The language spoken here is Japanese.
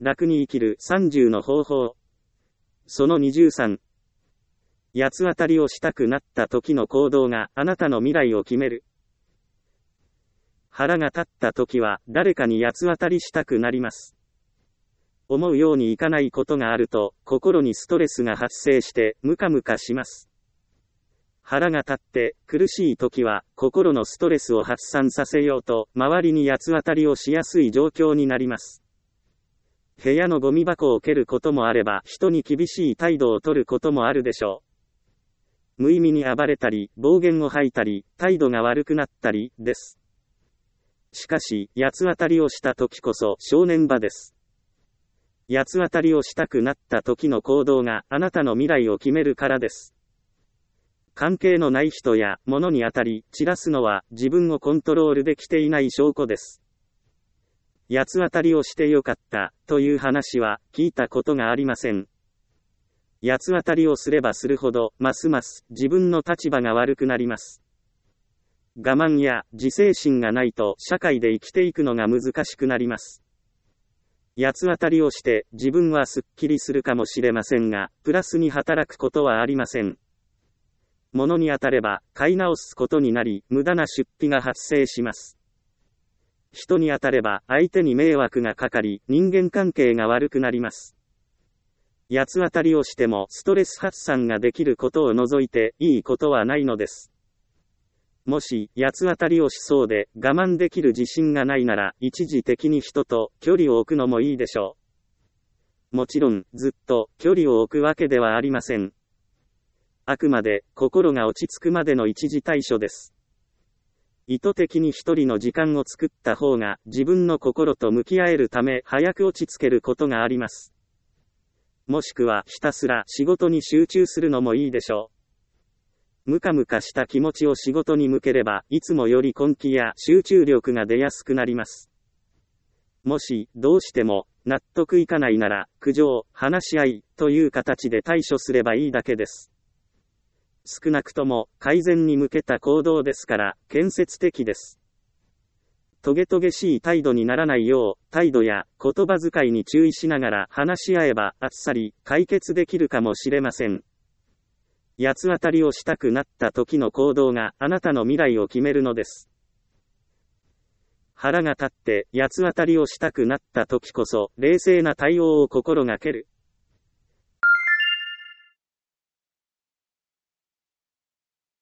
楽に生きる30の方法。その23。八つ当たりをしたくなった時の行動があなたの未来を決める。腹が立った時は誰かに八つ当たりしたくなります。思うようにいかないことがあると心にストレスが発生してムカムカします。腹が立って苦しい時は心のストレスを発散させようと周りに八つ当たりをしやすい状況になります。部屋のゴミ箱を蹴ることもあれば人に厳しい態度を取ることもあるでしょう。無意味に暴れたり、暴言を吐いたり、態度が悪くなったり、です。しかし、八つ当たりをした時こそ正念場です。八つ当たりをしたくなった時の行動があなたの未来を決めるからです。関係のない人や物に当たり、散らすのは自分をコントロールできていない証拠です。八つ当たりをしてよかったという話は聞いたことがありません。八つ当たりをすればするほど、ますます自分の立場が悪くなります。我慢や自制心がないと社会で生きていくのが難しくなります。八つ当たりをして自分はすっきりするかもしれませんが、プラスに働くことはありません。物に当たれば買い直すことになり、無駄な出費が発生します。人に当たれば相手に迷惑がかかり、人間関係が悪くなります。八つ当たりをしてもストレス発散ができることを除いていいことはないのです。もし八つ当たりをしそうで我慢できる自信がないなら一時的に人と距離を置くのもいいでしょう。もちろんずっと距離を置くわけではありません。あくまで心が落ち着くまでの一時対処です。意図的に一人の時間を作った方が自分の心と向き合えるため早く落ち着けることがあります。もしくはひたすら仕事に集中するのもいいでしょう。ムカムカした気持ちを仕事に向ければいつもより根気や集中力が出やすくなります。もしどうしても納得いかないなら苦情、話し合いという形で対処すればいいだけです。少なくとも改善に向けた行動ですから建設的です。トゲトゲしい態度にならないよう、態度や言葉遣いに注意しながら話し合えばあっさり解決できるかもしれません。八つ当たりをしたくなった時の行動があなたの未来を決めるのです。腹が立って八つ当たりをしたくなった時こそ冷静な対応を心がける。